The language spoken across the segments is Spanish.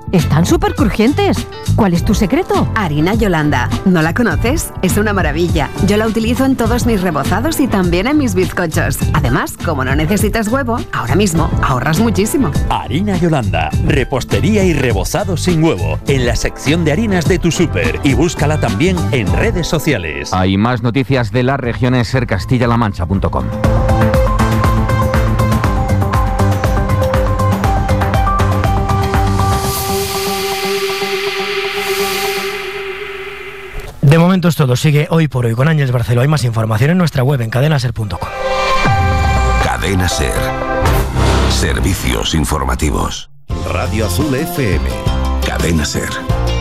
Están súper crujientes. ¿Cuál es tu secreto? Harina Yolanda. ¿No la conoces? Es una maravilla. Yo la utilizo en todos mis rebozados y también en mis bizcochos. Además, como no necesitas huevo, ahora mismo ahorras muchísimo. Harina Yolanda. Repostería y rebozado sin huevo. En la sección de harinas de tu súper. Y búscala también en redes sociales. Hay más noticias de las regiones sercastillalamancha.com. De momento es todo. Sigue Hoy por Hoy con Ángeles Barceló. Hay más información en nuestra web en cadenaser.com. Cadena Ser. Servicios informativos. Radio Azul FM. Cadena Ser.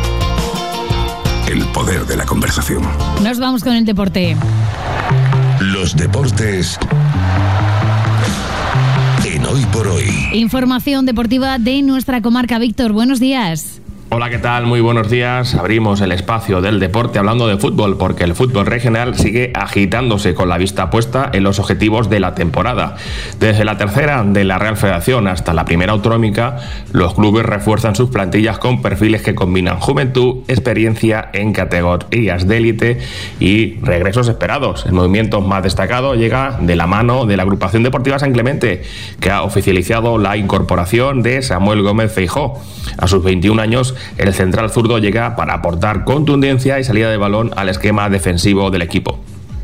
El poder de la conversación. Nos vamos con el deporte. Los deportes en Hoy por Hoy. Información deportiva de nuestra comarca. Víctor, buenos días. Hola, ¿qué tal? Muy buenos días. Abrimos el espacio del deporte hablando de fútbol, porque el fútbol regional sigue agitándose con la vista puesta en los objetivos de la temporada. Desde la tercera de la Real Federación hasta la primera autonómica, los clubes refuerzan sus plantillas con perfiles que combinan juventud, experiencia en categorías de élite y regresos esperados. El movimiento más destacado llega de la mano de la Agrupación Deportiva San Clemente, que ha oficializado la incorporación de Samuel Gómez Feijó. A sus 21 años, el central zurdo llega para aportar contundencia y salida de balón al esquema defensivo del equipo.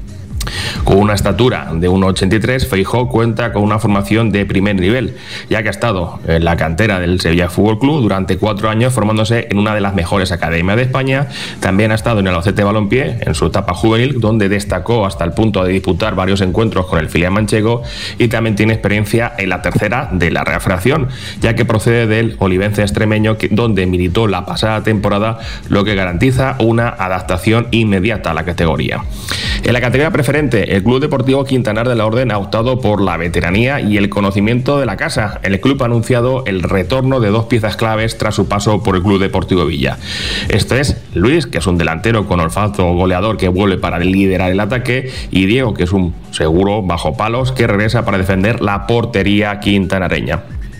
Con una estatura de 1,83, Feijó cuenta con una formación de primer nivel, ya que ha estado en la cantera del Sevilla Fútbol Club durante 4 años formándose en una de las mejores academias de España. También ha estado en el Albacete Balompié en su etapa juvenil, donde destacó hasta el punto de disputar varios encuentros con el filial manchego, y también tiene experiencia en la tercera de la Real Federación, ya que procede del Olivense extremeño, donde militó la pasada temporada, lo que garantiza una adaptación inmediata a la categoría. En la categoría preferente, el Club Deportivo Quintanar de la Orden ha optado por la veteranía y el conocimiento de la casa. El club ha anunciado el retorno de 2 piezas claves tras su paso por el Club Deportivo Villa. Este es Luis, que es un delantero con olfato goleador que vuelve para liderar el ataque, y Diego, que es un seguro bajo palos que regresa para defender la portería quintanareña.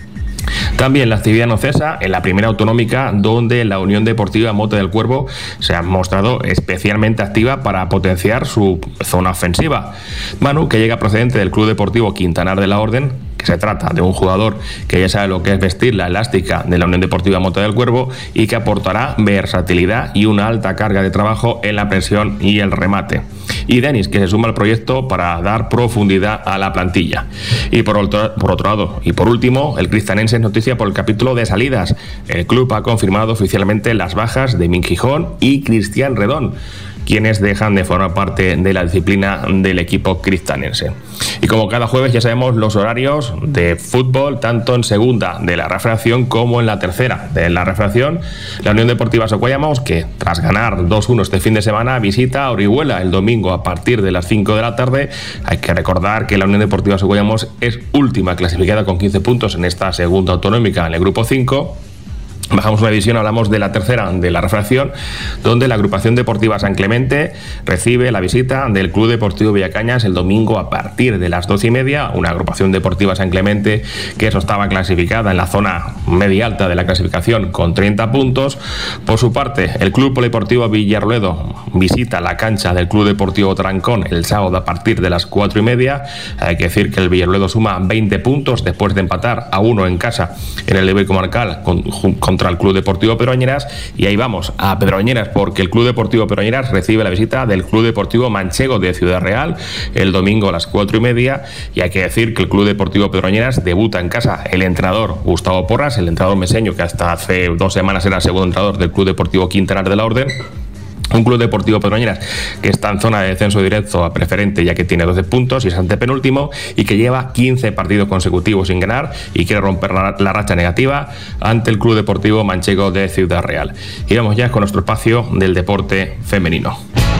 También la actividad no cesa en la primera autonómica, donde la Unión Deportiva Mota del Cuervo se ha mostrado especialmente activa para potenciar su zona ofensiva. Manu, que llega procedente del Club Deportivo Quintanar de la Orden, que se trata de un jugador que ya sabe lo que es vestir la elástica de la Unión Deportiva Mota del Cuervo y que aportará versatilidad y una alta carga de trabajo en la presión y el remate. Y Denis, que se suma al proyecto para dar profundidad a la plantilla. Y por otro lado, y por último, el Cristanense es noticia por el capítulo de salidas. El club ha confirmado oficialmente las bajas de Min Gijón y Cristian Redón, quienes dejan de formar parte de la disciplina del equipo cristanense. Y como cada jueves ya sabemos los horarios de fútbol, tanto en segunda de la Real Federación como en la tercera de la Real Federación. La Unión Deportiva Socuellamos, que tras ganar 2-1 este fin de semana, visita a Orihuela el domingo a partir de las 5 de la tarde. Hay que recordar que la Unión Deportiva Socuellamos es última clasificada con 15 puntos en esta segunda autonómica en el grupo 5. Bajamos una división, hablamos de la tercera de la Real Federación, donde la Agrupación Deportiva San Clemente recibe la visita del Club Deportivo Villacañas el domingo a partir de las 12:30. Una Agrupación Deportiva San Clemente que eso estaba clasificada en la zona media alta de la clasificación con 30 puntos. Por su parte, el Club Polideportivo Villarruedo visita la cancha del Club Deportivo Trancón el sábado a partir de las 4:30. Hay que decir que el Villarruedo suma 20 puntos después de empatar a 1 en casa en el derbi comarcal contra el Club Deportivo Pedroñeras, y ahí vamos a Pedroñeras porque el Club Deportivo Pedroñeras recibe la visita del Club Deportivo Manchego de Ciudad Real el domingo a las 4:30, y hay que decir que el Club Deportivo Pedroñeras debuta en casa el entrenador Gustavo Porras, el entrenador meseño que hasta hace 2 semanas era el segundo entrenador del Club Deportivo Quintanar de la Orden. Un Club Deportivo Pedroñeras que está en zona de descenso directo a preferente, ya que tiene 12 puntos y es antepenúltimo, y que lleva 15 partidos consecutivos sin ganar y quiere romper la racha negativa ante el Club Deportivo Manchego de Ciudad Real. Y vamos ya con nuestro espacio del deporte femenino.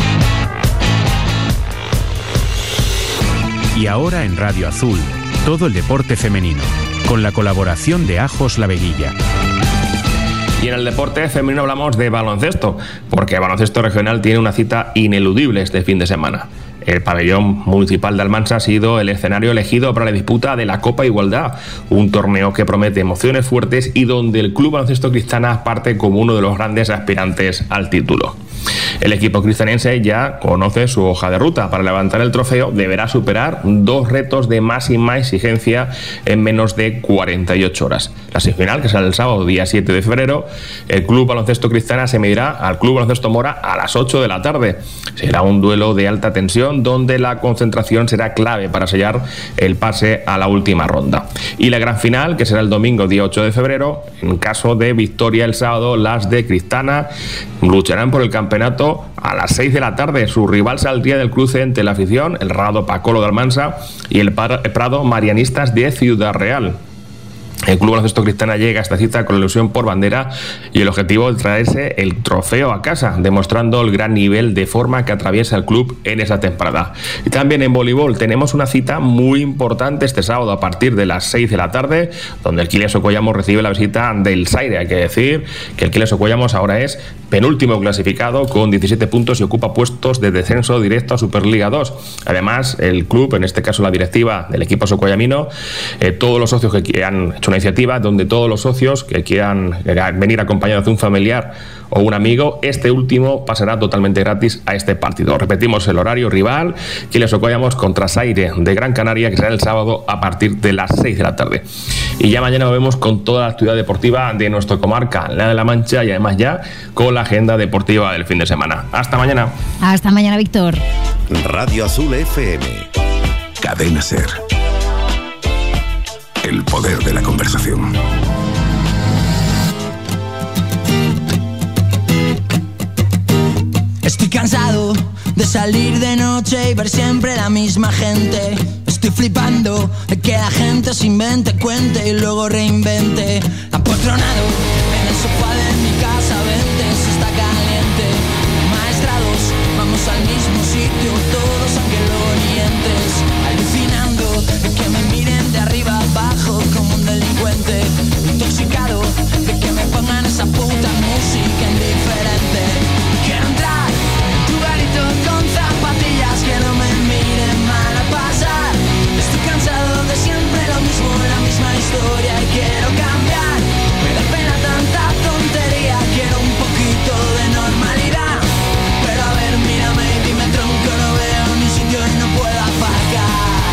Y ahora en Radio Azul, todo el deporte femenino, con la colaboración de Ajos La Veguilla. Y en el deporte femenino hablamos de baloncesto, porque el baloncesto regional tiene una cita ineludible este fin de semana. el pabellón municipal de Almansa ha sido el escenario elegido para la disputa de la Copa Igualdad, un torneo que promete emociones fuertes y donde el Club Baloncesto Cristana parte como uno de los grandes aspirantes al título. El equipo cristanense ya conoce su hoja de ruta. Para levantar el trofeo deberá superar 2 retos de máxima exigencia en menos de 48 horas. La semifinal, que será el sábado día 7 de febrero, el Club Baloncesto Cristana se medirá al Club Baloncesto Mora a las 8 de la tarde. Será un duelo de alta tensión donde la concentración será clave para sellar el pase a la última ronda. Y la gran final, que será el domingo día 8 de febrero, en caso de victoria el sábado, las de Cristana lucharán por el campeonato a las 6 de la tarde. Su rival saldría del cruce entre la afición, el Rado Pacolo de Almansa y el Prado Marianistas de Ciudad Real. El Club Baloncesto Cristana llega a esta cita con la ilusión por bandera y el objetivo de traerse el trofeo a casa, demostrando el gran nivel de forma que atraviesa el club en esa temporada. Y también en voleibol tenemos una cita muy importante este sábado a partir de las 6 de la tarde, donde el Quilmes Ocollamos recibe la visita del Saire. Hay que decir que el Quilmes Ocollamos ahora es penúltimo clasificado con 17 puntos y ocupa puestos de descenso directo a Superliga 2. Además, el club, en este caso la directiva del equipo socollamino, todos los socios que han hecho una iniciativa donde todos los socios que quieran venir acompañados de un familiar o un amigo, este último pasará totalmente gratis a este partido. Repetimos el horario: rival, Quilmes Ocollamos contra Saire de Gran Canaria, que será el sábado a partir de las 6 de la tarde. Y ya mañana volvemos con toda la actividad deportiva de nuestra comarca, la de La Mancha, y además ya con la agenda deportiva del fin de semana. Hasta mañana. Hasta mañana, Víctor. Radio Azul FM. Cadena Ser. El poder de la conversación. Estoy cansado de salir de noche y ver siempre la misma gente. Estoy flipando de que la gente se invente, cuente y luego reinvente. Apotronado en el sofá de mi casa, vente si está caliente. Maestrados, vamos al mismo sitio, todos aunque luego ni entres. Alucinando de que me miren de arriba abajo como un delincuente. Intoxicado de que me pongan esa puta música indiferente. Quiero entrar en tu garito con zapatillas que no me miren mal a pasar. Estoy cansado de siempre lo mismo, la misma historia y quiero cambiar. Me da pena tanta tontería, quiero un poquito de normalidad. Pero a ver, mírame y dime tronco, no veo ni sitio y no puedo aparcar.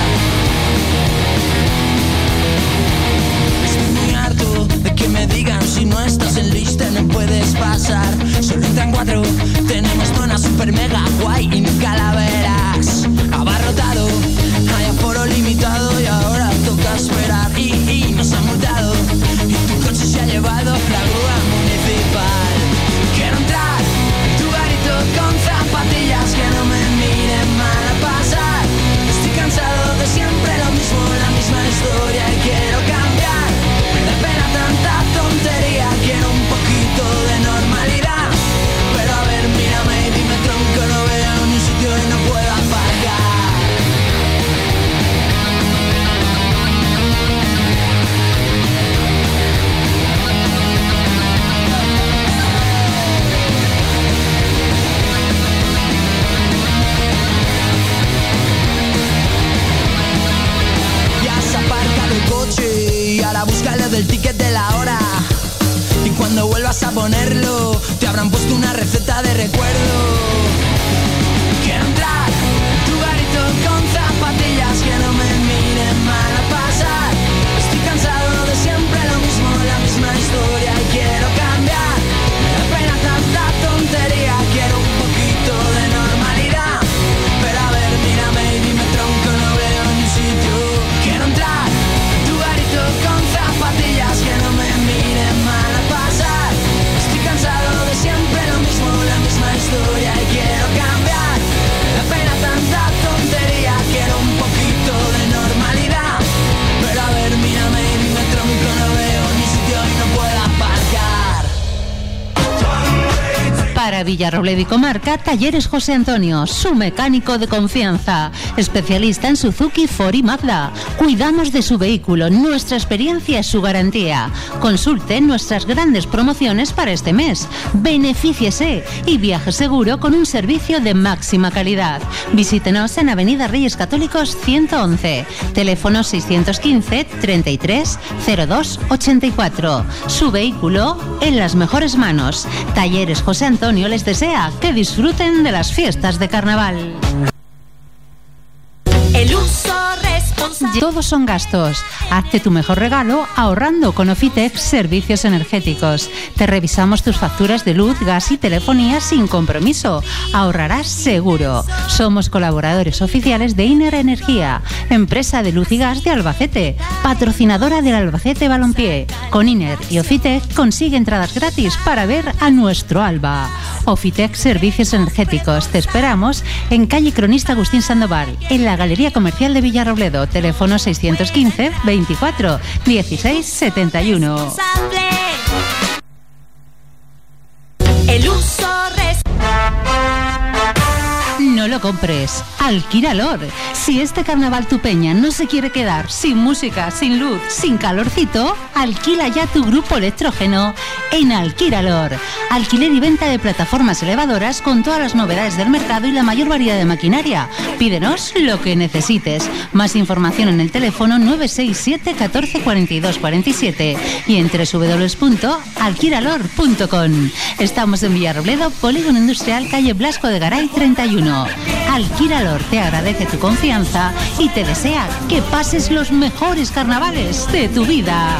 Estoy muy harto de que me digan si no estás en lista no puedes pasar. Solo entran 4, tenemos zona super mega guay y nunca la verás. Abarrotado, hay aforo limitado y ahora toca esperar. Y nos han multado y tu coche se ha llevado la grúa municipal. Quiero entrar en tu garito con zapatillas que no me miren mal a pasar. Estoy cansado de siempre lo mismo, la misma historia y quiero cambiar. Me da pena tanta tontería, quiero un poquito de normalidad. Pero a ver, mírame y dime tronco, no veo ni un sitio y no puedo aparcar. Ya has aparcado el coche y ahora búscalo del ticket de la hora. Y cuando vuelvas a ponerlo, te habrán puesto una receta de recuerdo. Quiero entrar en tu garito con zapatillas que no me miren mal a pasar. Estoy cansado de siempre lo mismo, la misma historia y quiero cambiar. Me da pena tanta tontería, quiero un poquito de normalidad. Pero a ver, mírame y dime tronco, no veo ni un sitio. Quiero entrar en tu garito con zapatillas que no me miren mal a pasar. Estoy cansado de siempre lo mismo, la misma historia y quiero Para Villarrobledo y comarca, Talleres José Antonio, su mecánico de confianza. Especialista en Suzuki, Ford y Mazda. Cuidamos de su vehículo, nuestra experiencia es su garantía. Consulte nuestras grandes promociones para este mes. Benefíciese y viaje seguro con un servicio de máxima calidad. Visítenos en Avenida Reyes Católicos 111. Teléfono 615 33 02 84. Su vehículo en las mejores manos. Talleres José Antonio les desea que disfruten de las fiestas de carnaval. El uso responsable. Todos son gastos. Hazte tu mejor regalo ahorrando con Ofitec Servicios Energéticos. Te revisamos tus facturas de luz, gas y telefonía sin compromiso. Ahorrarás seguro. Somos colaboradores oficiales de Iner Energía, empresa de luz y gas de Albacete, patrocinadora del Albacete Balompié. Con Iner y Ofitec consigue entradas gratis para ver a nuestro Alba. Ofitec Servicios Energéticos. Te esperamos en calle Cronista Agustín Sandoval, en la Galería Comercial de Villarrobledo. Teléfono 615 24 16 71. El uso No lo compres, alquíralo. Si este carnaval tu peña no se quiere quedar sin música, sin luz, sin calorcito, alquila ya tu grupo electrógeno en Alquíralor. Alquiler y venta de plataformas elevadoras con todas las novedades del mercado y la mayor variedad de maquinaria. Pídenos lo que necesites. Más información en el teléfono 967 14 42 47 y en www.alquiralor.com. Estamos en Villarrobledo, Polígono Industrial, calle Blasco de Garay 31. Alquíralor te agradece tu confianza y te desea que pases los mejores carnavales de tu vida.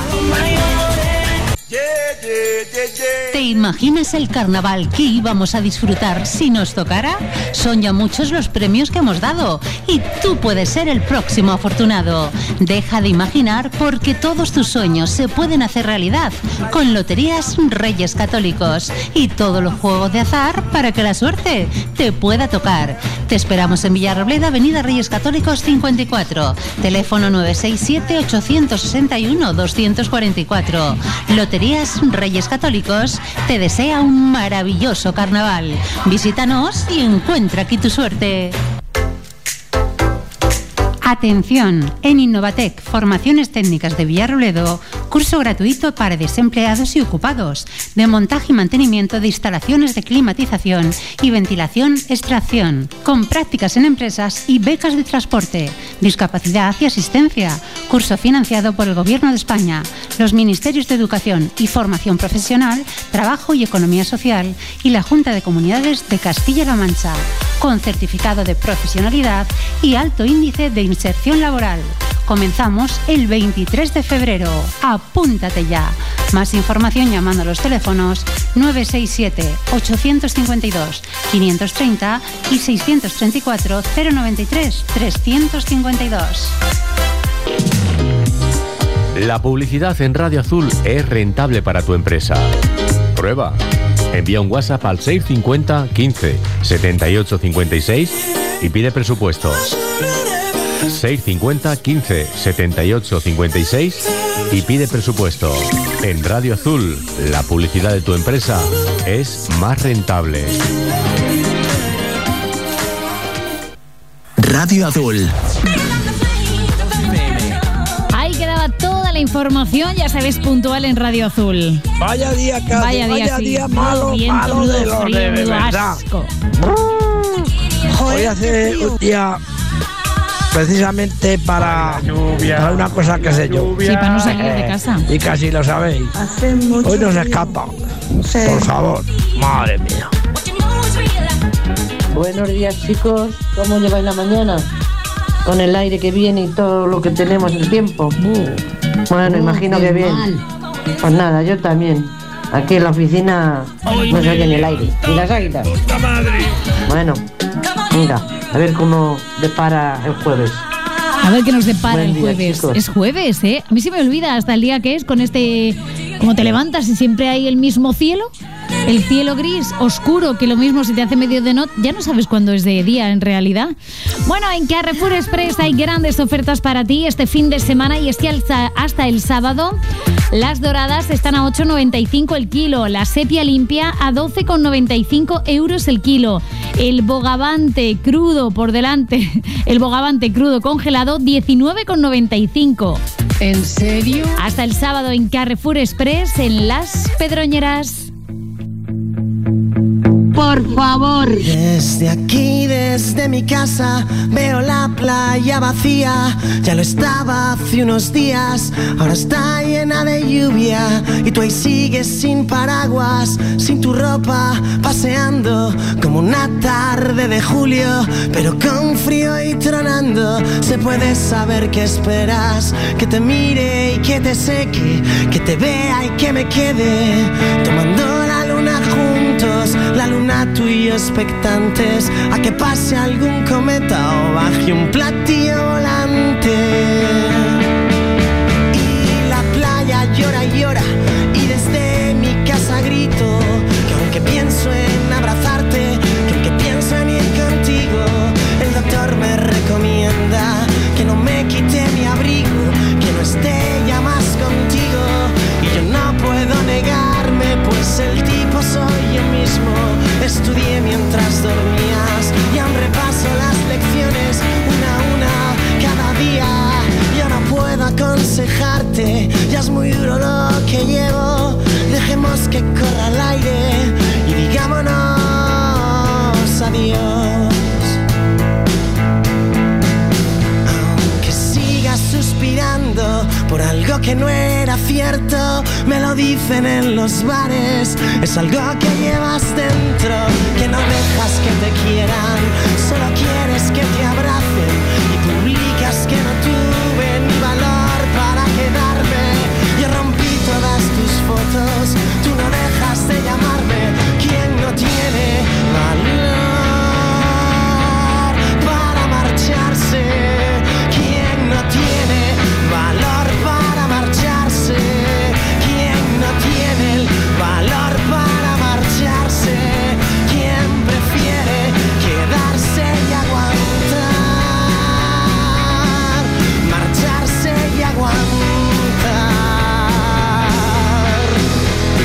¿Te imaginas el carnaval que íbamos a disfrutar si nos tocara? Son ya muchos los premios que hemos dado y tú puedes ser el próximo afortunado. Deja de imaginar porque todos tus sueños se pueden hacer realidad con Loterías Reyes Católicos y todos los juegos de azar para que la suerte te pueda tocar. Te esperamos en Villarrobledo, Avenida Reyes Católicos 54, teléfono 967 861 244. Loterías Reyes Católicos te desea un maravilloso carnaval. Visítanos y encuentra aquí tu suerte. Atención, en Innovatec, Formaciones Técnicas de Villarrobledo, curso gratuito para desempleados y ocupados, de montaje y mantenimiento de instalaciones de climatización y ventilación, extracción, con prácticas en empresas y becas de transporte, discapacidad y asistencia, curso financiado por el Gobierno de España, los Ministerios de Educación y Formación Profesional, Trabajo y Economía Social y la Junta de Comunidades de Castilla-La Mancha, con certificado de profesionalidad y alto índice de inserción laboral. Comenzamos el 23 de febrero. Apúntate ya. Más información llamando a los teléfonos 967 852 530 y 634 093 352. La publicidad en Radio Azul es rentable para tu empresa. Prueba. Envía un WhatsApp al 650 15 78 56 y pide presupuesto. 650 15 78 56 y pide presupuesto. En Radio Azul, la publicidad de tu empresa es más rentable. Radio Azul. Ahí quedaba toda la información, ya sabes, puntual en Radio Azul. Vaya día, Cádiz, vaya sí. día malo, Viento, malo de los frío, de verdad. asco. Hoy hace un día precisamente para una cosa que sé yo. Sí, para no salir de casa. Y casi lo sabéis. Hoy nos escapa. Por favor. Madre mía. Buenos días, chicos. ¿Cómo lleváis la mañana? Con el aire que viene y todo lo que tenemos el tiempo. Bueno, imagino que bien. Pues nada, yo también. Aquí en la oficina no se oye ni el aire. Ni las águilas. Bueno, venga, a ver cómo depara el jueves. A ver qué nos depara el jueves. Chicos. Es jueves, ¿eh? A mí se me olvida hasta el día que es con este... Como te levantas y siempre hay el mismo cielo. El cielo gris, oscuro, que lo mismo se te hace medio de noche, ya no sabes cuándo es de día en realidad. Bueno, en Carrefour Express hay grandes ofertas para ti este fin de semana y es que hasta el sábado las doradas están a 8,95 el kilo, la sepia limpia a 12,95 euros el kilo, el bogavante crudo por delante, el bogavante crudo congelado 19,95. ¿En serio? Hasta el sábado en Carrefour Express en Las Pedroñeras. Por favor. Desde aquí, desde mi casa, veo la playa vacía. Ya lo estaba hace unos días, ahora está llena de lluvia. Y tú ahí sigues sin paraguas, sin tu ropa, paseando como una tarde de julio, pero con frío y tronando. Se puede saber qué esperas, que te mire y que te seque, que te vea y que me quede tomando la luna juntos, la luna tú y yo expectantes a que pase algún cometa o baje un platillo volante. Y la playa llora y llora y desde mi casa grito que aunque pienso en abrazarte, que aunque pienso en ir contigo, el doctor me recomienda que no me quite mi abrigo, que no esté ya más contigo. Y yo no puedo negarme, pues el tipo soy yo mismo. Estudié mientras dormías y aún repaso las lecciones una a una cada día. Yo no puedo aconsejarte, ya es muy duro lo que llevo. Dejemos que corra el aire y digámonos adiós. Aunque sigas suspirando por algo que no era cierto, me lo dicen en los bares, es algo que llevas dentro, que no dejas que te quieran, solo quieres que te abracen y publicas que no tuve ni valor para quedarme. Yo rompí todas tus fotos, tú no dejas de llamarme. ¿Quién no tiene valor para marcharse? ¿Quién no tiene valor para marcharse? ¿Quién no tiene el valor para marcharse? ¿Quién prefiere quedarse y aguantar? Marcharse y aguantar.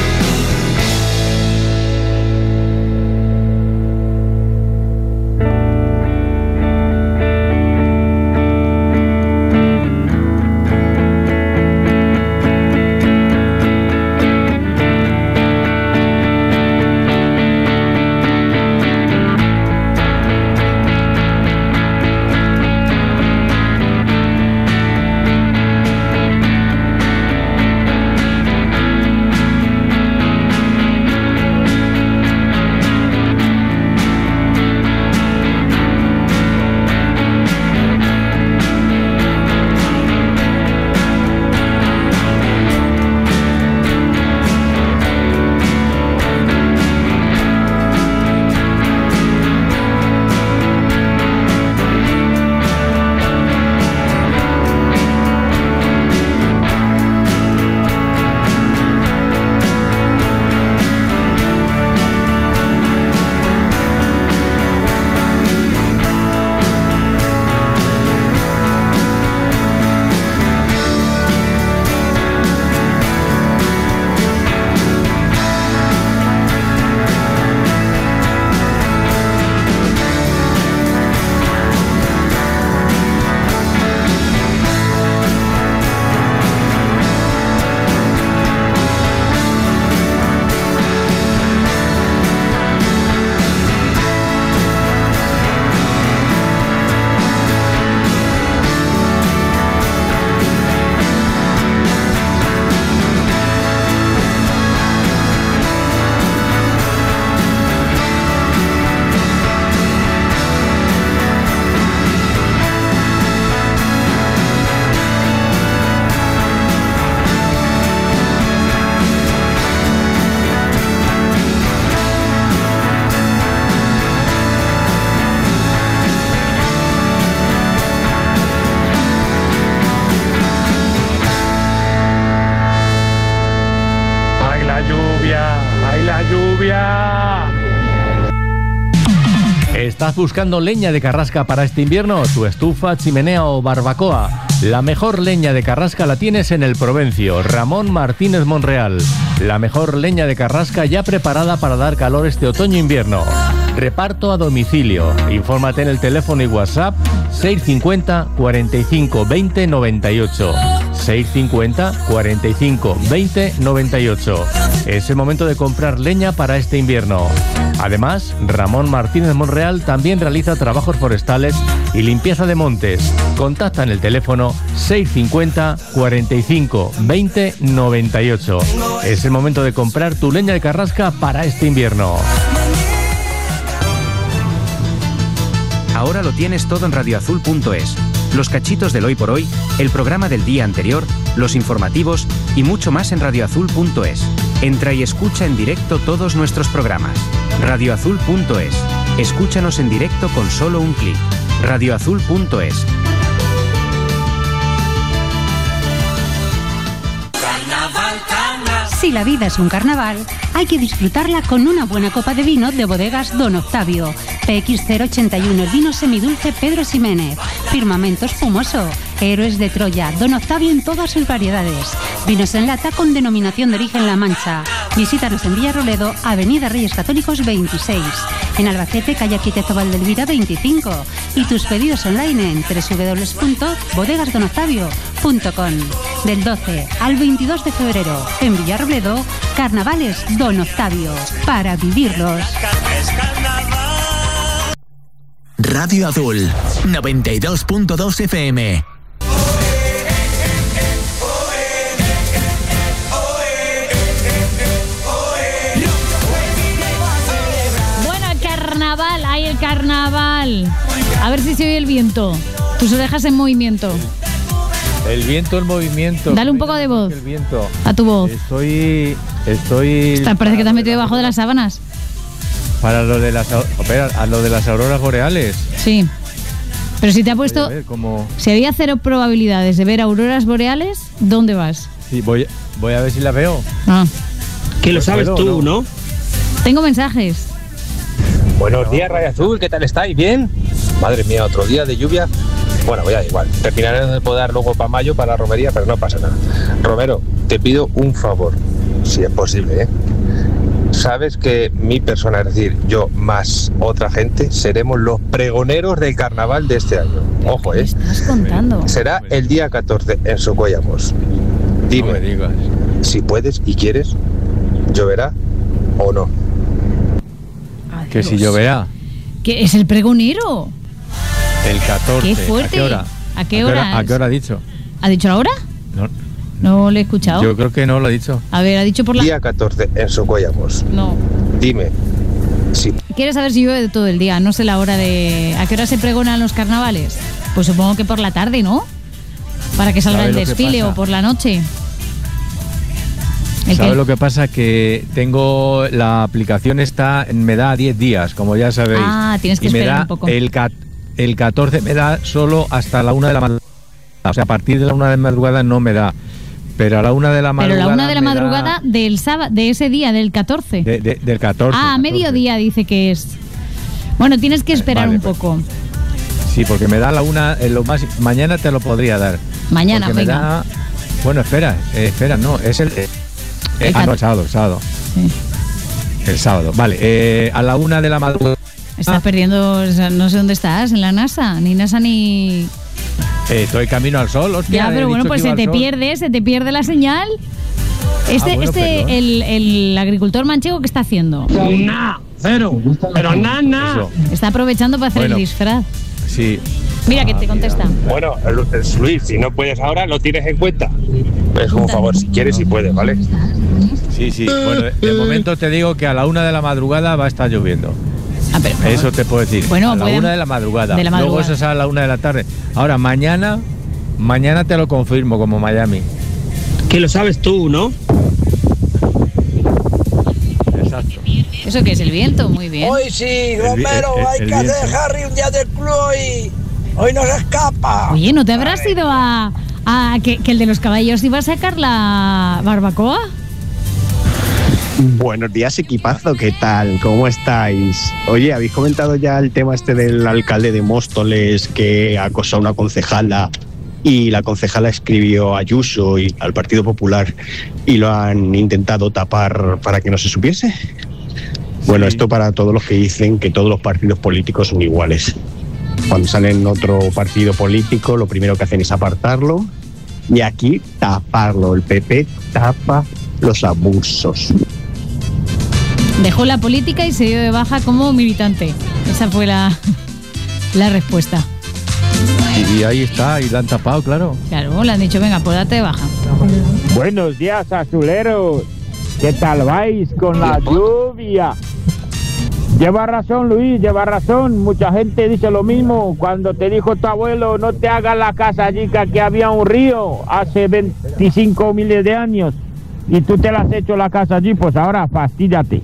lluvia! ¿Estás buscando leña de carrasca para este invierno? ¿Tu estufa, chimenea o barbacoa? La mejor leña de carrasca la tienes en el Provencio, Ramón Martínez Monreal. La mejor leña de carrasca ya preparada para dar calor este otoño-invierno. Reparto a domicilio. Infórmate en el teléfono y WhatsApp 650 45 20 98. 650 45 20 98. Es el momento de comprar leña para este invierno. Además, Ramón Martínez Monreal también realiza trabajos forestales y limpieza de montes. Contacta en el teléfono 650 45 20 98. Es el momento de comprar tu leña de carrasca para este invierno. Ahora lo tienes todo en radioazul.es. Los cachitos del hoy por hoy, el programa del día anterior, los informativos y mucho más en radioazul.es. Entra y escucha en directo todos nuestros programas. radioazul.es. Escúchanos en directo con solo un clic. radioazul.es. Si la vida es un carnaval, hay que disfrutarla con una buena copa de vino de Bodegas Don Octavio. PX081, el vino semidulce Pedro Ximénez. Firmamento espumoso. Héroes de Troya. Don Octavio en todas sus variedades. Vinos en lata con denominación de origen La Mancha. Visítanos en Villarroledo, Avenida Reyes Católicos 26. En Albacete, calle Arquitecto Valdelvira 25. Y tus pedidos online en www.bodegasdonoctavio.com. Del 12 al 22 de febrero, en Villarroledo, Carnavales Don Octavio. Para vivirlos. Radio Azul, 92.2 FM. Bueno, el carnaval, hay el carnaval. A ver si se oye el viento. Tus orejas en movimiento. El viento en movimiento. Dale un poco de voz. El viento. A tu voz. Estoy. Parece que te has metido debajo de las sábanas. Para lo de las auroras boreales. Sí. Pero si te ha puesto... Cómo... Si había 0 probabilidades de ver auroras boreales, ¿dónde vas? Sí, voy a ver si la veo. Ah. Que lo sabes tú, ¿no? Tengo mensajes. Buenos días, Radio Azul, ¿qué tal estáis? ¿Bien? Madre mía, otro día de lluvia. Bueno, voy a igual. Terminaré de podar luego para mayo, para la romería, pero no pasa nada. Romero, te pido un favor, si es posible, ¿eh? Sabes que mi persona, es decir, yo más otra gente, seremos los pregoneros del carnaval de este año. Ojo, ¿eh? ¿Qué estás contando? Será el día 14 en Socollamos. Dime, no me digas. Si puedes y quieres, ¿lloverá o no? Adiós. Que si lloverá. ¿Qué es el pregonero? El 14. ¡Qué fuerte! ¿A qué hora? ¿A qué hora? ¿A qué hora ha dicho? ¿Ha dicho la hora? No le he escuchado. Yo creo que no lo ha dicho. A ver, ha dicho por la... Día 14 en Socollamos. No. Dime. Si... ¿Quieres saber si llueve todo el día? No sé la hora de... ¿A qué hora se pregonan los carnavales? Pues supongo que por la tarde, ¿no? Para que salga el desfile o por la noche. ¿Sabes lo que pasa? Que tengo... La aplicación me da 10 días, como ya sabéis. Ah, tienes que esperar un poco. El 14 me da solo hasta la 1 de la madrugada. O sea, a partir de la 1 de la madrugada no me da. Pero a la 1 de la madrugada. Pero la 1 de la madrugada del sábado, de ese día, del 14. Del 14. Ah, 14. Mediodía dice que es. Bueno, tienes que esperar un poco. Sí, porque me da la 1, mañana te lo podría dar. Mañana, venga. Me da, bueno, espera, no, es el sábado. Sí. El sábado, vale. A la 1 de la madrugada. Estás perdiendo, no sé dónde estás, en la NASA, ni NASA ni... Estoy camino al sol, hostia. Ya, pero bueno, pues se te pierde la señal. El agricultor manchego, ¿qué está haciendo? Cero. Pero nada. Está aprovechando para hacer el disfraz. Sí. Mira que te contesta. Bueno, Luis, si no puedes ahora, lo tienes en cuenta. Es un favor, si quieres y puedes, ¿vale? Sí. Bueno, de momento te digo que a la 1 de la madrugada va a estar lloviendo. Pero, eso te puedo decir. Bueno, a la 1 de la madrugada. Luego eso será a la 1 de la tarde. Ahora, mañana te lo confirmo como Miami. Que lo sabes tú, ¿no? Exacto. ¿Eso qué es? ¿El viento? Muy bien. Hoy sí, Romero, hay que hacer Harry un día del club hoy. Hoy no se escapa. Oye, ¿no te habrás ido a que el de los caballos iba a sacar la barbacoa? Buenos días, equipazo, ¿qué tal? ¿Cómo estáis? Oye, ¿habéis comentado ya el tema este del alcalde de Móstoles que acosó a una concejala y la concejala escribió a Ayuso y al Partido Popular y lo han intentado tapar para que no se supiese? Bueno, esto para todos los que dicen que todos los partidos políticos son iguales. Cuando salen en otro partido político, lo primero que hacen es apartarlo y aquí taparlo. El PP tapa los abusos. Dejó la política y se dio de baja como militante. Esa fue la respuesta. Y ahí está, y la han tapado, claro. Claro, le han dicho, venga, pues date de baja. Buenos días, azuleros. ¿Qué tal vais con la lluvia? Lleva razón, Luis, lleva razón. Mucha gente dice lo mismo. Cuando te dijo tu abuelo, no te hagas la casa allí, que aquí había un río hace 25 miles de años. Y tú te la has hecho la casa allí, pues ahora fastídate.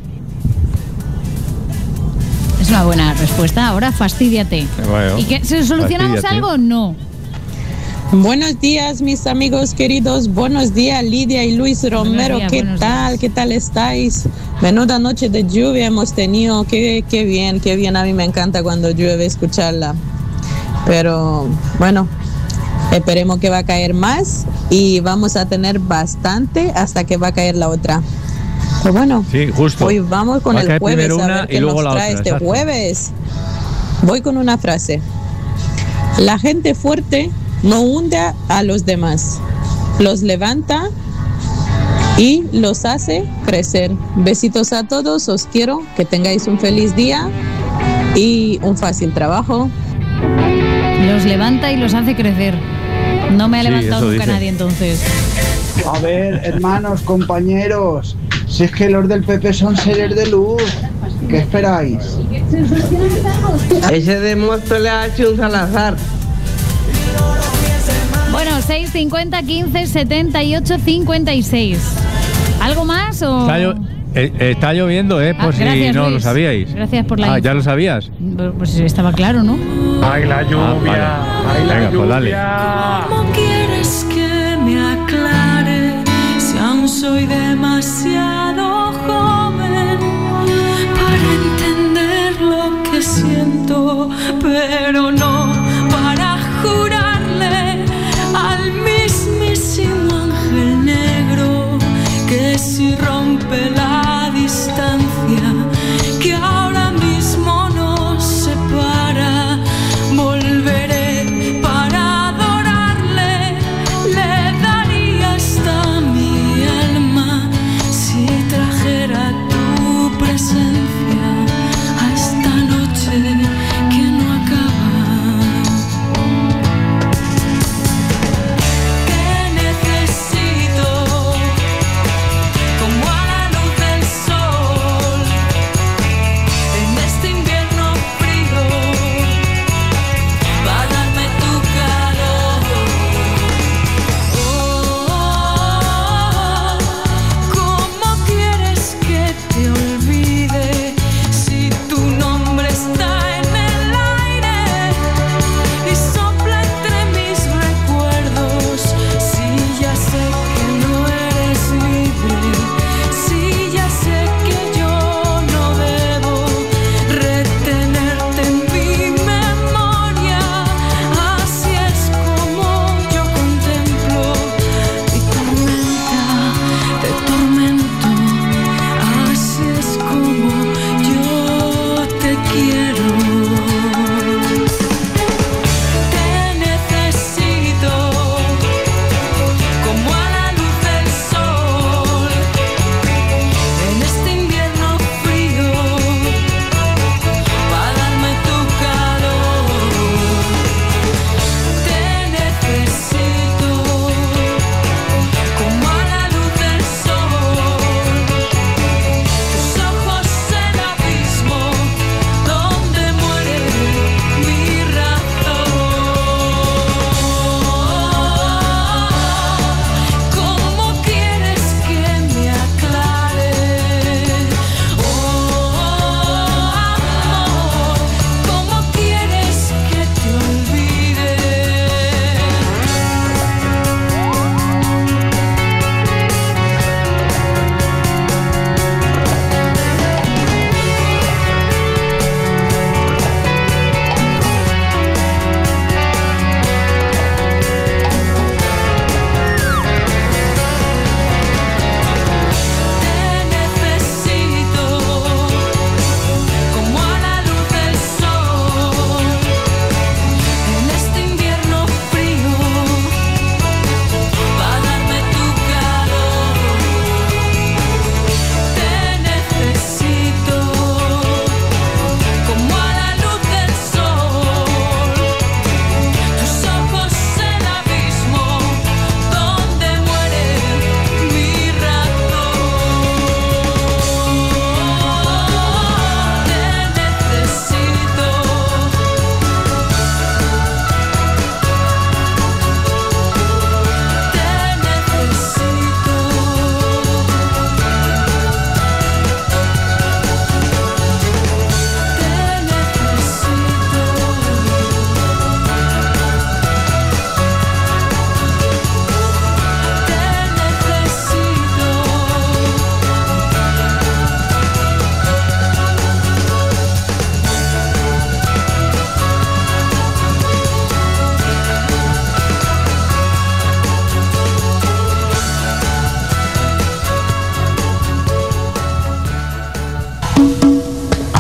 Es una buena respuesta. Ahora fastídiate. Bueno, ¿Y qué? ¿Solucionamos algo? No. Buenos días, mis amigos queridos. Buenos días, Lidia y Luis Romero. ¿Qué tal? ¿Qué tal estáis? Menuda noche de lluvia hemos tenido. Qué bien, qué bien. A mí me encanta cuando llueve escucharla. Pero bueno, esperemos que va a caer más y vamos a tener bastante hasta que va a caer la otra. Pues bueno, sí, justo. Hoy vamos con el jueves a ver qué nos trae este exacto. Jueves. Voy con una frase. La gente fuerte no hunde a los demás, los levanta y los hace crecer. Besitos a todos, os quiero, que tengáis un feliz día y un fácil trabajo. Los levanta y los hace crecer. No me ha levantado nunca nadie entonces. A ver, hermanos, compañeros, si es que los del PP son seres de luz, ¿qué esperáis? Ese de Móstoles ha hecho un Salazar. Bueno, 650 15 78 56. ¿Algo más o...? Está lloviendo, por si gracias, no Luis. lo sabíais. Gracias por la info. ¿Ya lo sabías? Pues estaba claro, ¿no? ¡Ay, la lluvia! Vale. ¡Ay, la Venga, lluvia! pues dale. ¿Cómo quieres que me aclare si aún soy demasiado joven para entender lo que siento, pero no para jurarle al mismísimo ángel negro que si rompe la distancia que ahora mismo nos separa, volveré para adorarle, le daría hasta mi alma si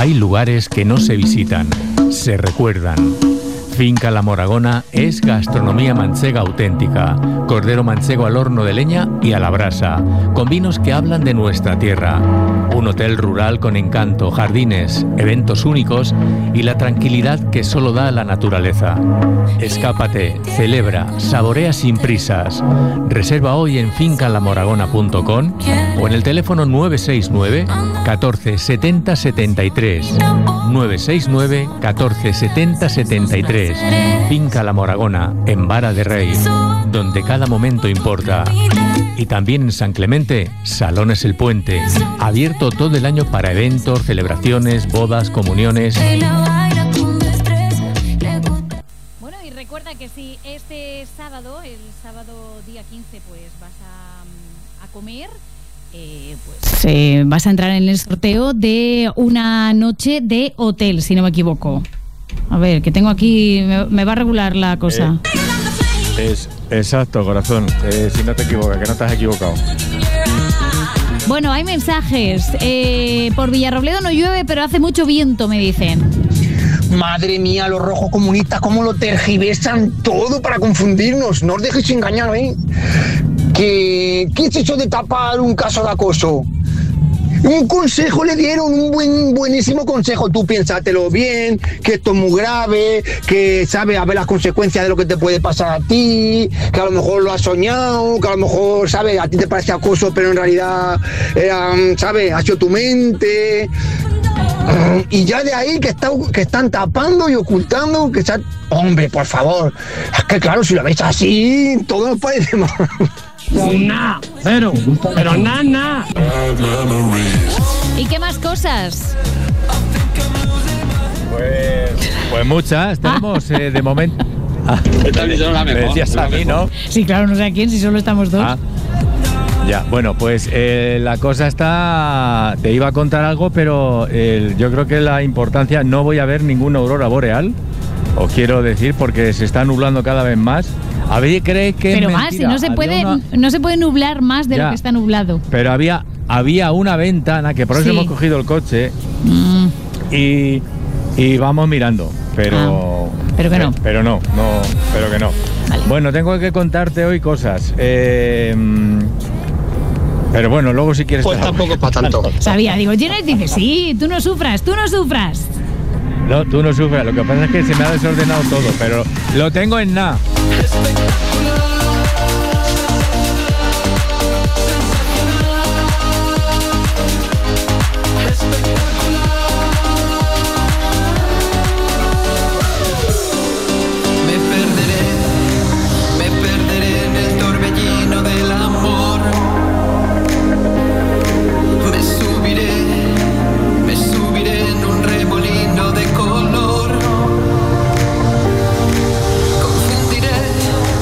Hay lugares que no se visitan, se recuerdan. Finca La Moragona es gastronomía manchega auténtica, cordero manchego al horno de leña y a la brasa, con vinos que hablan de nuestra tierra. Un hotel rural con encanto, jardines, eventos únicos y la tranquilidad que solo da la naturaleza. Escápate, celebra, saborea sin prisas. Reserva hoy en fincalamoragona.com o en el teléfono 969 14 70 73. 969 14 70 73. Finca La Moragona, en Vara de Rey, donde cada momento importa. Y también en San Clemente, Salones El Puente, abierto todo el año para eventos, celebraciones, bodas, comuniones. Bueno, y recuerda que si este sábado, el sábado día 15, pues vas a comer, pues vas a entrar en el sorteo de una noche de hotel, si no me equivoco. A ver, que tengo aquí, me va a regular la cosa. Exacto, corazón. Si no te equivocas, que no te has equivocado. Bueno, hay mensajes. Por Villarrobledo no llueve, pero hace mucho viento, me dicen. Madre mía, los rojos comunistas, cómo lo tergiversan todo para confundirnos. No os dejéis engañar, ¿eh? ¿Qué es eso de tapar un caso de acoso? Un consejo le dieron, un buenísimo consejo. Tú piénsatelo bien, que esto es muy grave, que sabes a ver las consecuencias de lo que te puede pasar a ti, que a lo mejor lo has soñado, que a lo mejor, sabes, a ti te parece acoso, pero en realidad era, sabes, ha sido tu mente. Y ya de ahí que están tapando y ocultando, hombre, por favor. Es que claro, si lo veis así, todo nos parece mal. Nah, pero nada. ¿Y qué más cosas? Pues muchas, tenemos de momento. Me decías a mí, ¿no? Sí, claro, no sé a quién, si solo estamos dos. Ya, bueno, pues la cosa está... Te iba a contar algo, pero yo creo que la importancia... No voy a ver ninguna aurora boreal, os quiero decir, porque se está nublando cada vez más. A ver, ¿cree que pero es más, mentira? si no se puede nublar más de lo que está nublado. Pero había una ventana, que por eso hemos cogido el coche, y vamos mirando, pero... pero que no. Pero que no. Vale. Bueno, tengo que contarte hoy cosas. Pero bueno, luego si quieres... Pues tampoco para tanto. Sabía, digo, Janet dice, sí, tú no sufras. No, tú no sufras, lo que pasa es que se me ha desordenado todo, pero lo tengo en nada. Me perderé en el torbellino del amor. Me subiré en un remolino de color. Confundiré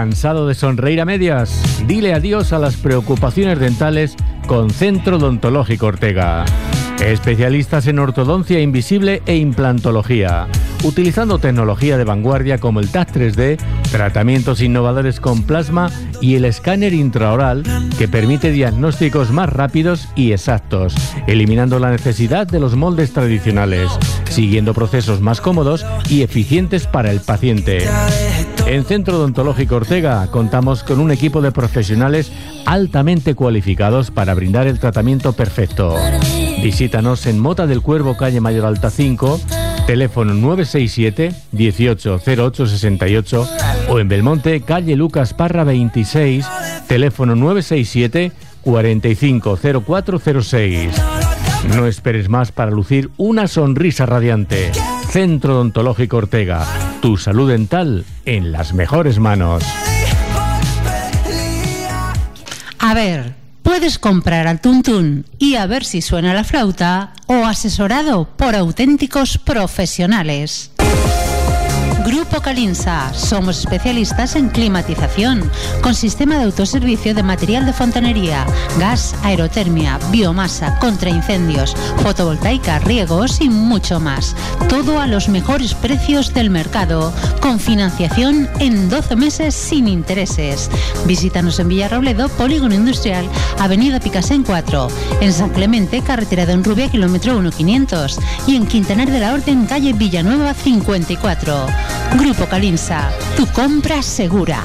¿Cansado de sonreír a medias? Dile adiós a las preocupaciones dentales con Centro Odontológico Ortega. Especialistas en ortodoncia invisible e implantología, utilizando tecnología de vanguardia como el TAC 3D, tratamientos innovadores con plasma y el escáner intraoral que permite diagnósticos más rápidos y exactos, eliminando la necesidad de los moldes tradicionales, siguiendo procesos más cómodos y eficientes para el paciente. En Centro Odontológico Ortega contamos con un equipo de profesionales altamente cualificados para brindar el tratamiento perfecto. Visítanos en Mota del Cuervo, calle Mayor Alta 5, teléfono 967 180868 o en Belmonte, calle Lucas Parra 26, teléfono 967 450406. No esperes más para lucir una sonrisa radiante. Centro Odontológico Ortega, tu salud dental en las mejores manos. A ver, puedes comprar al tuntún y a ver si suena la flauta o asesorado por auténticos profesionales. Grupo Calinsa. Somos especialistas en climatización, con sistema de autoservicio de material de fontanería, gas, aerotermia, biomasa, contraincendios, fotovoltaica, riegos y mucho más. Todo a los mejores precios del mercado, con financiación en 12 meses sin intereses. Visítanos en Villarrobledo, Polígono Industrial, Avenida Picasen 4, en San Clemente, carretera de Honrubia, kilómetro 1500, y en Quintanar de la Orden, calle Villanueva 54. Grupo Calinsa, tu compra segura.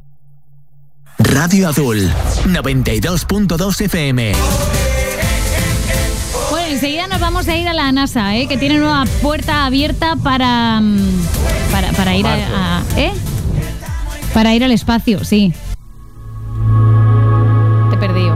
Radio Azul, 92.2 FM. Bueno, enseguida nos vamos a ir a la NASA, que tiene nueva puerta abierta para ir para ir al espacio, sí. Te he perdido.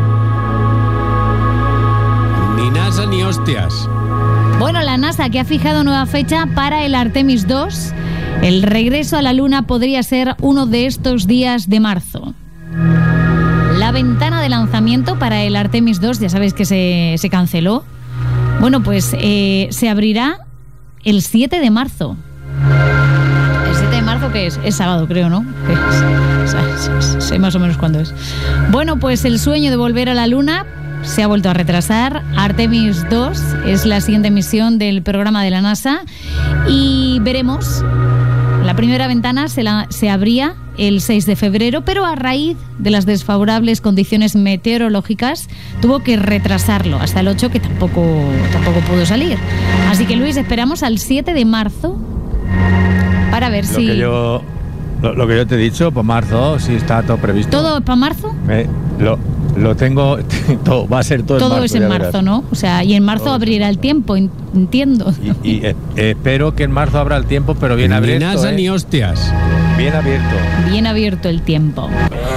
Ni NASA ni hostias. Bueno, la NASA que ha fijado nueva fecha para el Artemis 2. El regreso a la Luna podría ser uno de estos días de marzo. La ventana de lanzamiento para el Artemis 2, ya sabéis que se canceló. Bueno, pues se abrirá el 7 de marzo. ¿El 7 de marzo qué es? Es sábado, creo, ¿no? Sé más o menos cuándo es. Bueno, pues el sueño de volver a la Luna se ha vuelto a retrasar. Artemis 2 es la siguiente misión del programa de la NASA y veremos. La primera ventana se abría el 6 de febrero, pero a raíz de las desfavorables condiciones meteorológicas tuvo que retrasarlo hasta el 8, que tampoco pudo salir. Así que, Luis, esperamos al 7 de marzo para ver si... Lo que yo te he dicho, para marzo, sí está todo previsto. ¿Todo para marzo? Lo tengo, todo, va a ser todo en marzo. Todo es en marzo, verás. ¿No? O sea, y en marzo todo abrirá el tiempo, entiendo. Y espero que en marzo abra el tiempo, pero bien abierto. Ni NASA ni hostias. Bien abierto. Bien abierto el tiempo.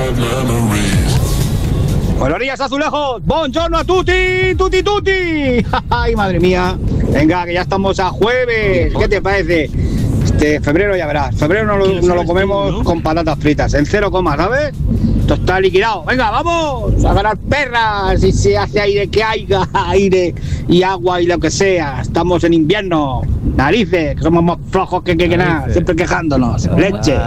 Buenos días, azulejos. Buongiorno a tutti, tutti, tutti. Ay, madre mía. Venga, que ya estamos a jueves. ¿Qué te parece? Febrero ya verás. Febrero no lo comemos con patatas fritas. En 0, ¿sabes? Esto está liquidado. Venga, vamos a ganar perras. Y se hace aire, que haya aire y agua y lo que sea. Estamos en invierno. Narices, que somos más flojos que nada. Siempre quejándonos. Leche.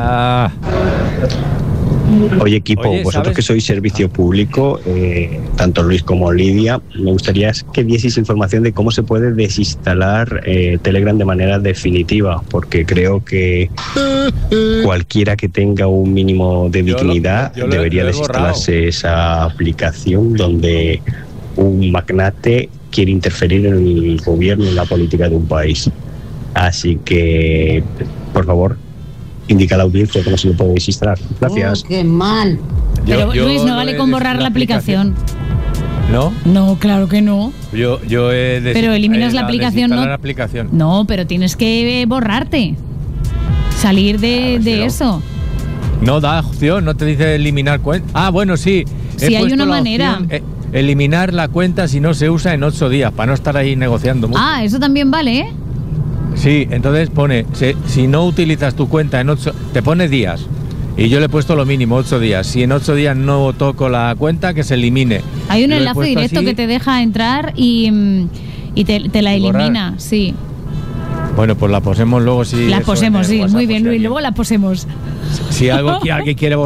Oye, equipo, vosotros que sois servicio público, tanto Luis como Lidia, me gustaría que dieseis información de cómo se puede desinstalar Telegram de manera definitiva, porque creo que cualquiera que tenga un mínimo de dignidad debería desinstalarse esa aplicación donde un magnate quiere interferir en el gobierno, en la política de un país. Así que, por favor, indica a la audiencia cómo se lo puede desinstalar. Gracias. ¡Qué mal! Pero Luis, no vale con borrar la aplicación. ¿No? No, claro que no. Yo he pero eliminas la aplicación, ¿no? La aplicación. No, pero tienes que borrarte. Salir de eso. No da opción, no te dice eliminar cuenta. Ah, bueno, sí. Sí, hay una manera. Eliminar la cuenta si no se usa en 8 días, para no estar ahí negociando mucho. Ah, eso también vale, ¿eh? Sí, entonces pone, si no utilizas tu cuenta en 8, te pone días. Y yo le he puesto lo mínimo, 8 días. Si en 8 días no toco la cuenta, que se elimine. Hay un enlace directo así, que te deja entrar y te la elimina, sí. Bueno, pues la posemos luego. La posemos, sí, muy bien, Luis. Luego la posemos. Si alguien quiere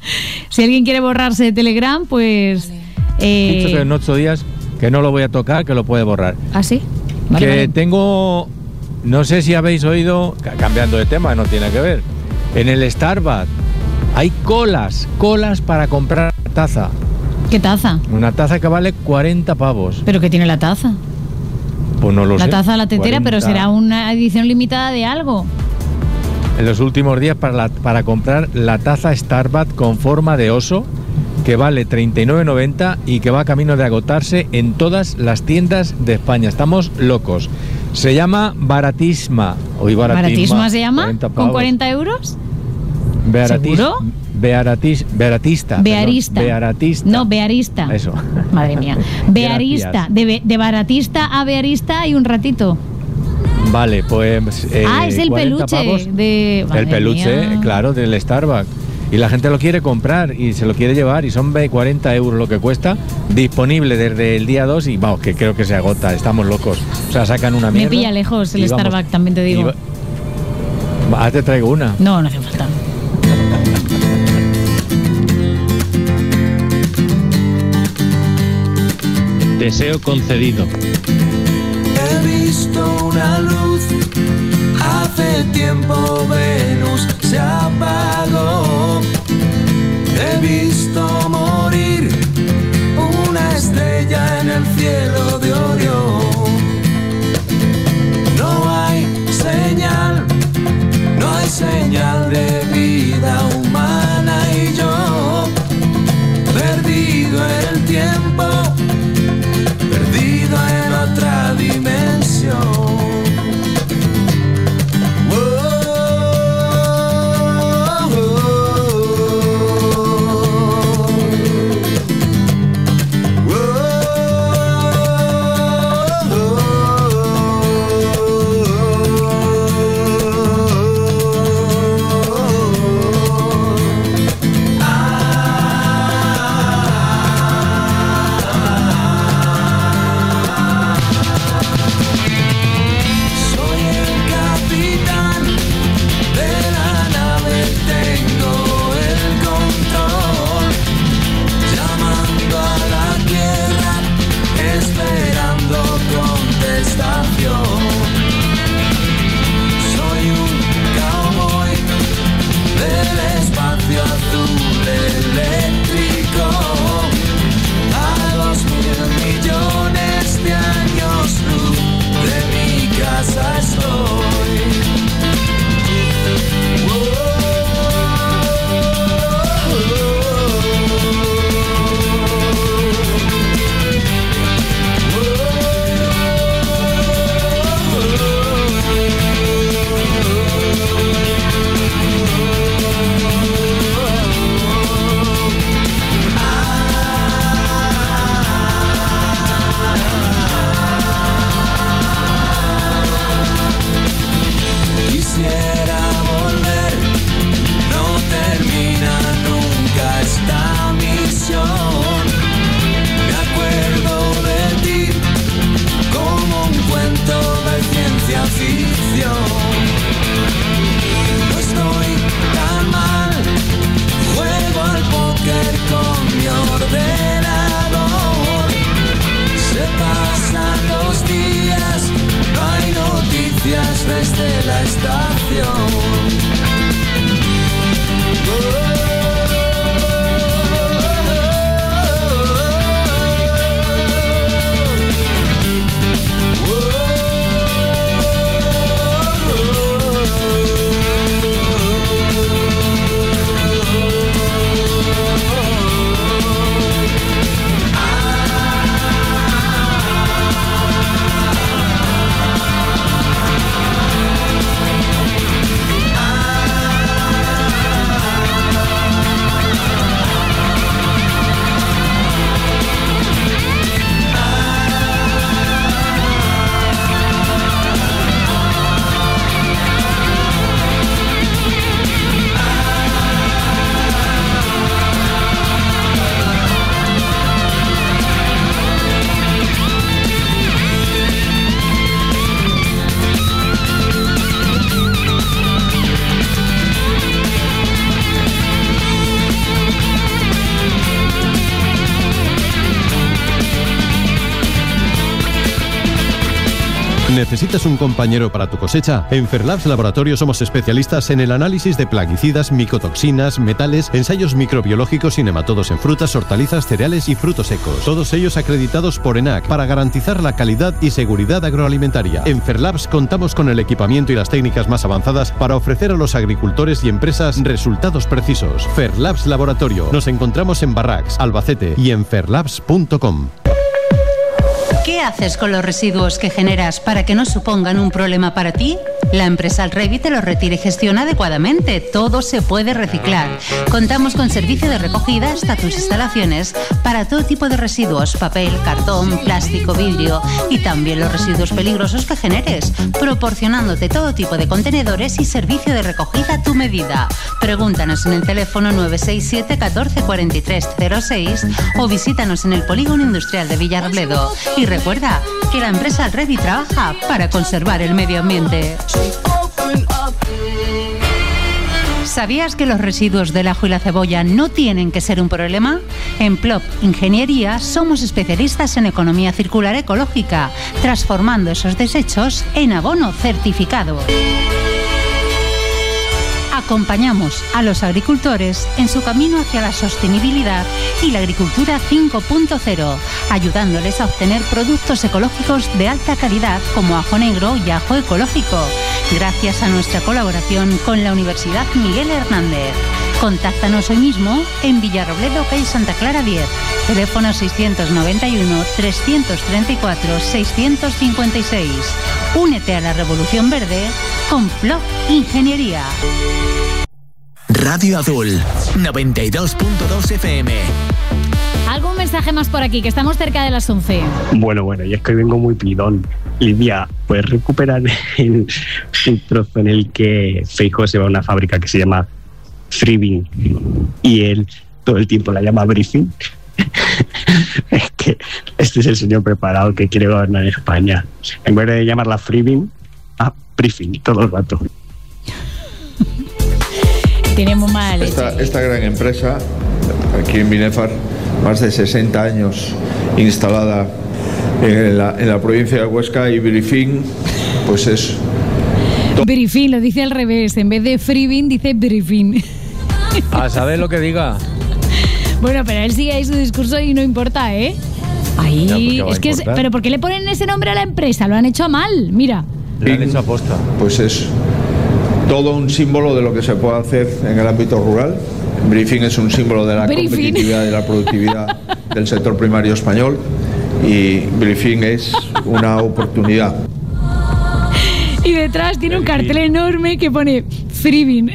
Si alguien quiere borrarse de Telegram, pues... He dicho que en 8 días que no lo voy a tocar, que lo puede borrar. ¿Ah, sí? Vale, que vale. tengo... No sé si habéis oído, cambiando de tema, no tiene que ver. En el Starbucks hay colas para comprar taza. ¿Qué taza? Una taza que vale 40 pavos. ¿Pero qué tiene la taza? Pues no lo sé. La taza, la tetera, 40. pero será una edición limitada de algo. En los últimos días para comprar la taza Starbucks con forma de oso, que vale 39,90 y que va camino de agotarse en todas las tiendas de España. Estamos locos. Se llama Baratisma. Hoy ¿Baratisma se llama? 40 ¿Con pavos. 40 euros? ¿Seguro? Bearatista. Bearista. Perdón, Bearatista. No, bearista. Eso. Madre mía. Bearista. De baratista a bearista hay un ratito. Vale, pues... Es el 40 peluche pavos. de... Madre El peluche, mía. claro, del Starbucks. Y la gente lo quiere comprar y se lo quiere llevar y son 40 euros lo que cuesta, disponible desde el día 2 y vamos, que creo que se agota, estamos locos. O sea, sacan una mierda. Me pilla lejos el y vamos, Starbucks, también te digo. Te traigo una. No hace falta. Deseo concedido. He visto una luz, hace tiempo Venus se apagó. He visto morir una estrella en el cielo de Orión. No hay señal de vida humana y yo, perdido en el tiempo, perdido en otra dimensión. Desde la estación. ¿Necesitas un compañero para tu cosecha? En Ferlabs Laboratorio somos especialistas en el análisis de plaguicidas, micotoxinas, metales, ensayos microbiológicos y nematodos en frutas, hortalizas, cereales y frutos secos. Todos ellos acreditados por ENAC para garantizar la calidad y seguridad agroalimentaria. En Ferlabs contamos con el equipamiento y las técnicas más avanzadas para ofrecer a los agricultores y empresas resultados precisos. Ferlabs Laboratorio. Nos encontramos en Barracks, Albacete y en ferlabs.com. ¿Qué haces con los residuos que generas para que no supongan un problema para ti? La empresa Alrevi te los retira y gestiona adecuadamente. Todo se puede reciclar. Contamos con servicio de recogida hasta tus instalaciones para todo tipo de residuos: papel, cartón, plástico, vidrio y también los residuos peligrosos que generes, proporcionándote todo tipo de contenedores y servicio de recogida a tu medida. Pregúntanos en el teléfono 967 14 43 06 o visítanos en el Polígono Industrial de Villarrobledo. Y recuerda que la empresa Alrevi trabaja para conservar el medio ambiente. ¿Sabías que los residuos del ajo y la cebolla no tienen que ser un problema? En Plop Ingeniería somos especialistas en economía circular ecológica, transformando esos desechos en abono certificado. Acompañamos a los agricultores en su camino hacia la sostenibilidad y la agricultura 5.0, ayudándoles a obtener productos ecológicos de alta calidad como ajo negro y ajo ecológico, gracias a nuestra colaboración con la Universidad Miguel Hernández. Contáctanos hoy mismo en Villarrobledo, calle Santa Clara 10, teléfono 691 334 656. Únete a la Revolución Verde con Plop Ingeniería. Radio Azul, 92.2 FM. ¿Algún mensaje más por aquí? Que estamos cerca de las 11. Bueno, y es que hoy vengo muy pidón. Lidia, ¿puedes recuperar el trozo en el que Feijóo se va a una fábrica que se llama Freebin y él todo el tiempo la llama Briefing? Es que este es el señor preparado que quiere gobernar España. En vez de llamarla Freebin, a Briefing todo el rato. Tenemos mal. Esta gran empresa, aquí en Binefar, más de 60 años instalada en la provincia de Huesca, y Briefing, pues es... Briefing, lo dice al revés. En vez de Freebin, dice Briefing. A saber lo que diga. Bueno, pero él sigue ahí su discurso y no importa, ¿eh? Ahí, es que pero ¿por qué le ponen ese nombre a la empresa? Lo han hecho mal, mira. Lo han hecho aposta. Pues es todo un símbolo de lo que se puede hacer en el ámbito rural. Briefing es un símbolo de la competitividad y la productividad del sector primario español, y Briefing es una oportunidad. Y detrás tiene un cartel enorme que pone Freebin.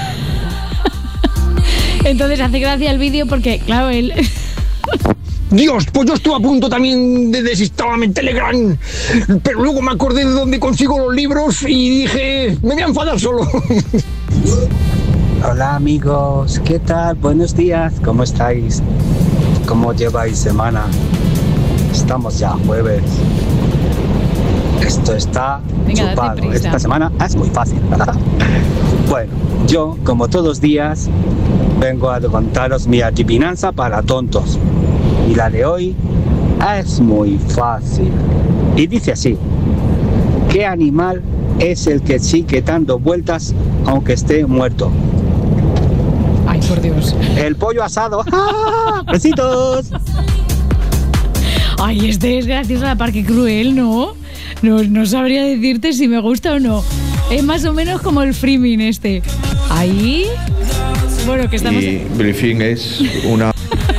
Entonces hace gracia el vídeo porque, claro, él... Dios, pues yo estuve a punto también de desinstalarme en Telegram, pero luego me acordé de dónde consigo los libros y dije, me voy a enfadar solo. Hola amigos, ¿qué tal? Buenos días, ¿cómo estáis? ¿Cómo lleváis semana? Estamos ya jueves. Esto está chupado. Esta semana es muy fácil. Bueno, yo, como todos los días, vengo a contaros mi adivinanza para tontos. Y la de hoy es muy fácil. Y dice así: ¿qué animal es el que sigue dando vueltas aunque esté muerto? Ay, por Dios. El pollo asado. ¡Ah! ¡Besitos! Ay, este es gracioso, la Parque Cruel, ¿no? No sabría decirte si me gusta o no. Es más o menos como el Freebin este. Ahí... Bueno, que estamos... Y Briefing es una...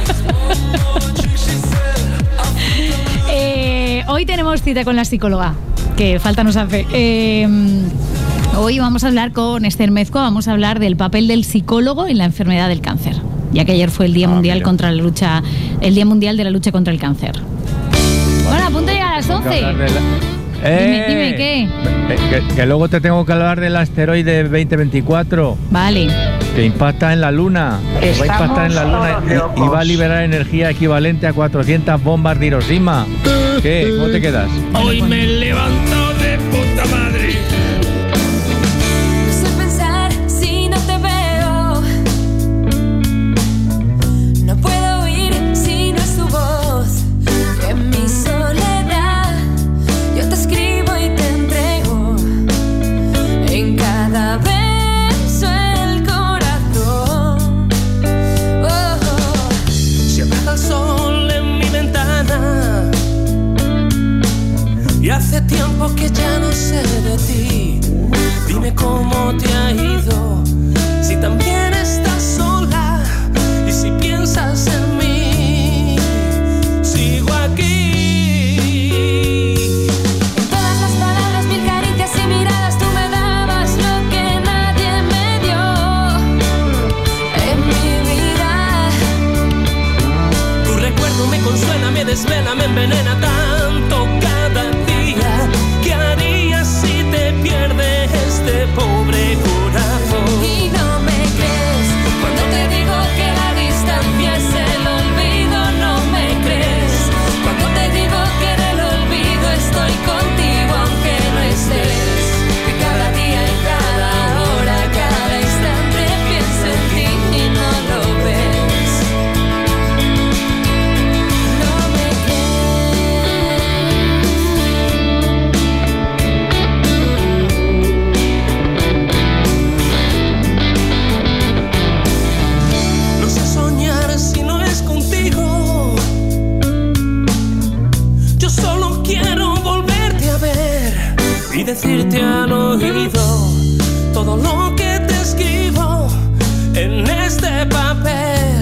Hoy tenemos cita con la psicóloga, que falta nos hace. Hoy vamos a hablar con Esther Mezcua, vamos a hablar del papel del psicólogo en la enfermedad del cáncer, ya que ayer fue el Día Mundial contra la lucha, el Día Mundial de la lucha contra el cáncer. Bueno, a punto de llegar a las 11. Dime, ¿qué? Que luego te tengo que hablar del asteroide 2024. Vale. Que impacta en la Luna. Va a impactar en la Luna y va a liberar energía equivalente a 400 bombas de Hiroshima. ¿Qué? ¿Cómo te quedas? Hoy me he levantado de puta madre. No sé pensar si no te veo. No puedo oír si no es tu voz. En mi soledad yo te escribo y te Hace tiempo que ya no sé de ti. Dime cómo te ha ido, si también estás sola y si piensas en mí. Sigo aquí. En todas las palabras, mil caricias y miradas, tú me dabas lo que nadie me dio en mi vida. Tu recuerdo me consuela, me desvela, me envenena tanto cada día. ¿Qué harías si te pierde este pobre corazón? Y no me crees cuando te digo que la distancia es el olvido. No me crees cuando te digo que en el olvido estoy contigo aunque no estés. Que cada día y cada hora, cada instante pienso en ti y no lo ves. No me No sé soñar si no es contigo. Yo solo quiero volverte a ver y decirte al oído todo lo que te escribo en este papel.